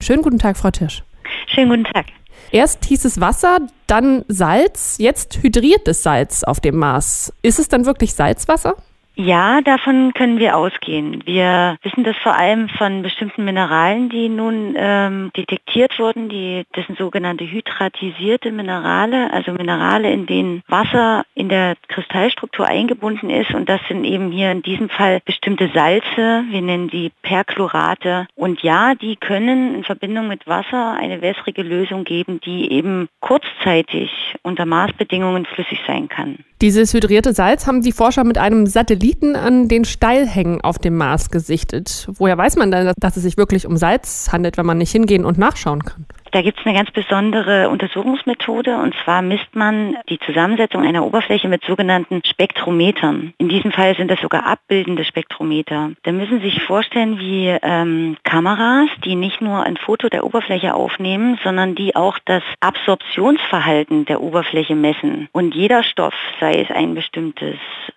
Schönen guten Tag, Frau Tisch. Schönen guten Tag. Erst hieß es Wasser, dann Salz, jetzt hydriertes Salz auf dem Mars. Ist es dann wirklich Salzwasser? Ja, davon können wir ausgehen. Wir wissen das vor allem von bestimmten Mineralen, die nun detektiert wurden. Das sind sogenannte hydratisierte Minerale, also Minerale, in denen Wasser in der Kristallstruktur eingebunden ist. Und das sind eben hier in diesem Fall bestimmte Salze, wir nennen die Perchlorate. Und ja, die können in Verbindung mit Wasser eine wässrige Lösung geben, die eben kurzzeitig unter Maßbedingungen flüssig sein kann. Dieses hydrierte Salz haben die Forscher mit einem Satelliten an den Steilhängen auf dem Mars gesichtet. Woher weiß man denn, dass es sich wirklich um Salz handelt, wenn man nicht hingehen und nachschauen kann? Da gibt es eine ganz besondere Untersuchungsmethode, und zwar misst man die Zusammensetzung einer Oberfläche mit sogenannten Spektrometern. In diesem Fall sind das sogar abbildende Spektrometer. Da müssen Sie sich vorstellen, wie Kameras, die nicht nur ein Foto der Oberfläche aufnehmen, sondern die auch das Absorptionsverhalten der Oberfläche messen. Und jeder Stoff, sei es ein bestimmtes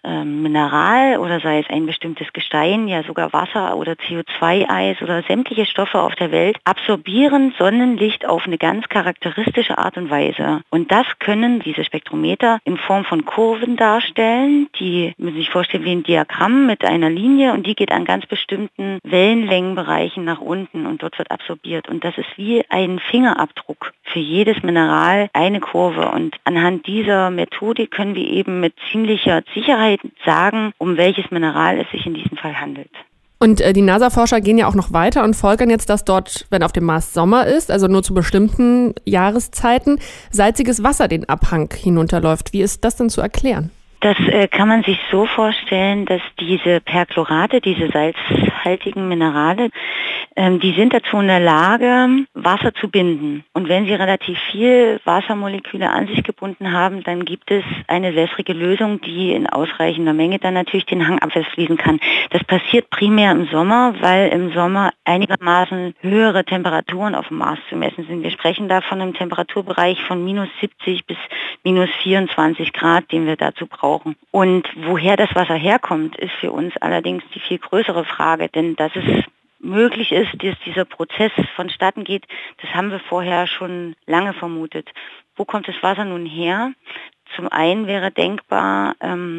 Mineral oder sei es ein bestimmtes Gestein, ja sogar Wasser oder CO2-Eis oder sämtliche Stoffe auf der Welt, absorbieren Sonnenlicht auf eine ganz charakteristische Art und Weise. Und das können diese Spektrometer in Form von Kurven darstellen. Die müssen Sie sich vorstellen wie ein Diagramm mit einer Linie, und die geht an ganz bestimmten Wellenlängenbereichen nach unten und dort wird absorbiert. Und das ist wie ein Fingerabdruck für jedes Mineral, eine Kurve. Und anhand dieser Methode können wir eben mit ziemlicher Sicherheit sagen, um welches Mineral es sich in diesem Fall handelt. Und die NASA-Forscher gehen ja auch noch weiter und folgern jetzt, dass dort, wenn auf dem Mars Sommer ist, also nur zu bestimmten Jahreszeiten, salziges Wasser den Abhang hinunterläuft. Wie ist das denn zu erklären? Das kann man sich so vorstellen, dass diese Perchlorate, diese salzhaltigen Minerale, die sind dazu in der Lage, Wasser zu binden. Und wenn sie relativ viel Wassermoleküle an sich gebunden haben, dann gibt es eine wässrige Lösung, die in ausreichender Menge dann natürlich den Hang abwärts fließen kann. Das passiert primär im Sommer, weil im Sommer einigermaßen höhere Temperaturen auf dem Mars zu messen sind. Wir sprechen da von einem Temperaturbereich von minus 70 bis minus 24 Grad, den wir dazu brauchen. Und woher das Wasser herkommt, ist für uns allerdings die viel größere Frage, denn dass es möglich ist, dass dieser Prozess vonstatten geht, das haben wir vorher schon lange vermutet. Wo kommt das Wasser nun her? Zum einen wäre denkbar,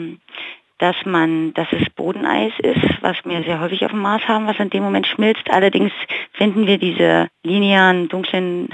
dass es Bodeneis ist, was wir sehr häufig auf dem Mars haben, was in dem Moment schmilzt. Allerdings finden wir diese linearen, dunklen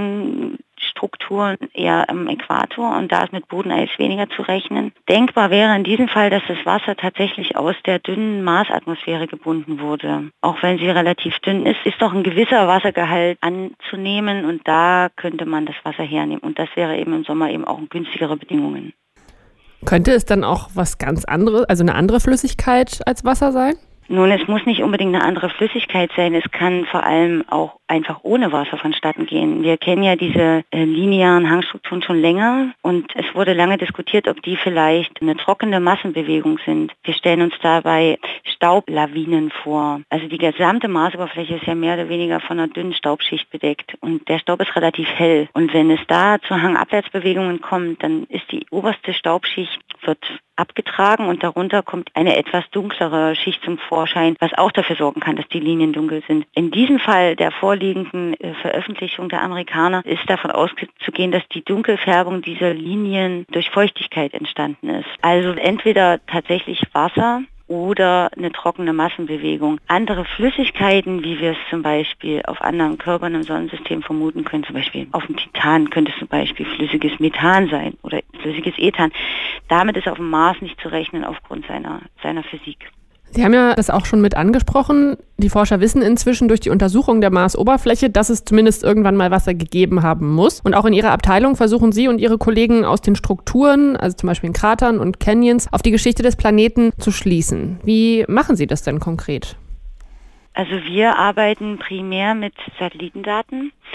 Hangstrukturen eher am Äquator, und da ist mit Bodeneis weniger zu rechnen. Denkbar wäre in diesem Fall, dass das Wasser tatsächlich aus der dünnen Marsatmosphäre gebunden wurde. Auch wenn sie relativ dünn ist, ist doch ein gewisser Wassergehalt anzunehmen, und da könnte man das Wasser hernehmen. Und das wäre eben im Sommer eben auch günstigere Bedingungen. Könnte es dann auch was ganz anderes, also eine andere Flüssigkeit als Wasser sein? Nun, es muss nicht unbedingt eine andere Flüssigkeit sein. Es kann vor allem auch einfach ohne Wasser vonstatten gehen. Wir kennen ja diese linearen Hangstrukturen schon länger, und es wurde lange diskutiert, ob die vielleicht eine trockene Massenbewegung sind. Wir stellen uns dabei Staublawinen vor. Also die gesamte Marsoberfläche ist ja mehr oder weniger von einer dünnen Staubschicht bedeckt, und der Staub ist relativ hell. Und wenn es da zu Hangabwärtsbewegungen kommt, dann ist die oberste Staubschicht wird abgetragen, und darunter kommt eine etwas dunklere Schicht zum Vorschein, was auch dafür sorgen kann, dass die Linien dunkel sind. In diesem Fall der vorliegenden Veröffentlichung der Amerikaner ist davon auszugehen, dass die Dunkelfärbung dieser Linien durch Feuchtigkeit entstanden ist. Also entweder tatsächlich Wasser oder eine trockene Massenbewegung. Andere Flüssigkeiten, wie wir es zum Beispiel auf anderen Körpern im Sonnensystem vermuten können, zum Beispiel auf dem Titan könnte es zum Beispiel flüssiges Methan sein oder flüssiges Ethan. Damit ist auf dem Mars nicht zu rechnen aufgrund seiner Physik. Sie haben ja das auch schon mit angesprochen. Die Forscher wissen inzwischen durch die Untersuchung der Marsoberfläche, dass es zumindest irgendwann mal Wasser gegeben haben muss. Und auch in Ihrer Abteilung versuchen Sie und Ihre Kollegen aus den Strukturen, also zum Beispiel in Kratern und Canyons, auf die Geschichte des Planeten zu schließen. Wie machen Sie das denn konkret? Also wir arbeiten primär mit Satellitendaten.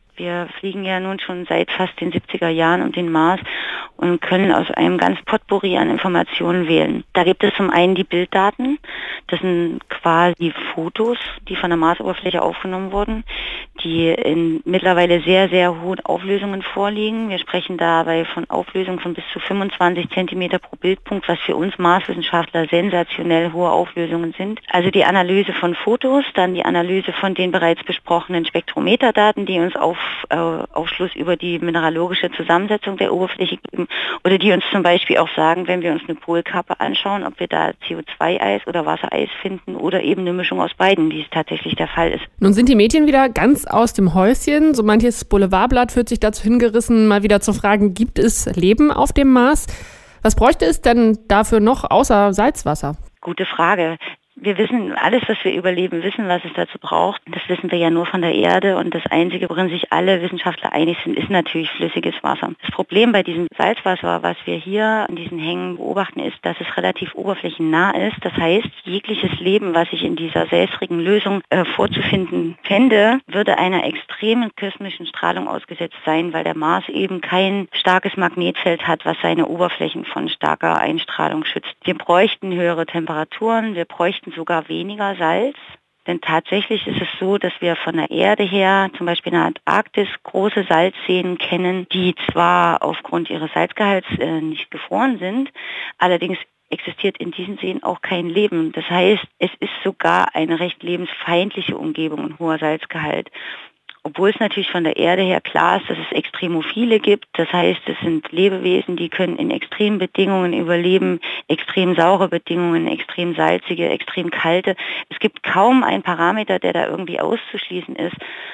Wir fliegen ja nun schon seit fast den 70er Jahren um den Mars und können aus einem ganz Potpourri an Informationen wählen. Da gibt es zum einen die Bilddaten. Das sind quasi Fotos, die von der Marsoberfläche aufgenommen wurden, die in mittlerweile sehr, sehr hohen Auflösungen vorliegen. Wir sprechen dabei von Auflösungen von bis zu 25 Zentimeter pro Bildpunkt, was für uns Marswissenschaftler sensationell hohe Auflösungen sind. Also die Analyse von Fotos, dann die Analyse von den bereits besprochenen Spektrometerdaten, die uns Aufschluss über die mineralogische Zusammensetzung der Oberfläche geben oder die uns zum Beispiel auch sagen, wenn wir uns eine Polkappe anschauen, ob wir da CO2-Eis oder Wassereis finden oder eben eine Mischung aus beiden, wie es tatsächlich der Fall ist. Nun sind die Medien wieder ganz aus dem Häuschen. So manches Boulevardblatt fühlt sich dazu hingerissen, mal wieder zu fragen, gibt es Leben auf dem Mars? Was bräuchte es denn dafür noch außer Salzwasser? Gute Frage. Wir wissen, alles, was wir überleben, wissen, was es dazu braucht. Das wissen wir ja nur von der Erde und das Einzige, worin sich alle Wissenschaftler einig sind, ist natürlich flüssiges Wasser. Das Problem bei diesem Salzwasser, was wir hier in diesen Hängen beobachten, ist, dass es relativ oberflächennah ist. Das heißt, jegliches Leben, was sich in dieser wässrigen Lösung vorzufinden fände, würde einer extremen kosmischen Strahlung ausgesetzt sein, weil der Mars eben kein starkes Magnetfeld hat, was seine Oberflächen von starker Einstrahlung schützt. Wir bräuchten höhere Temperaturen, wir bräuchten sogar weniger Salz. Denn tatsächlich ist es so, dass wir von der Erde her, zum Beispiel in der Antarktis, große Salzseen kennen, die zwar aufgrund ihres Salzgehalts nicht gefroren sind, allerdings existiert in diesen Seen auch kein Leben. Das heißt, es ist sogar eine recht lebensfeindliche Umgebung, ein hoher Salzgehalt. Obwohl es natürlich von der Erde her klar ist, dass es Extremophile gibt. Das heißt, es sind Lebewesen, die können in extremen Bedingungen überleben, extrem saure Bedingungen, extrem salzige, extrem kalte. Es gibt kaum einen Parameter, der da irgendwie auszuschließen ist.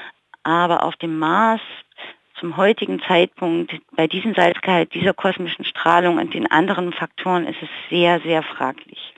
Aber auf dem Mars zum heutigen Zeitpunkt, bei diesem Salzgehalt, dieser kosmischen Strahlung und den anderen Faktoren, ist es sehr, sehr fraglich.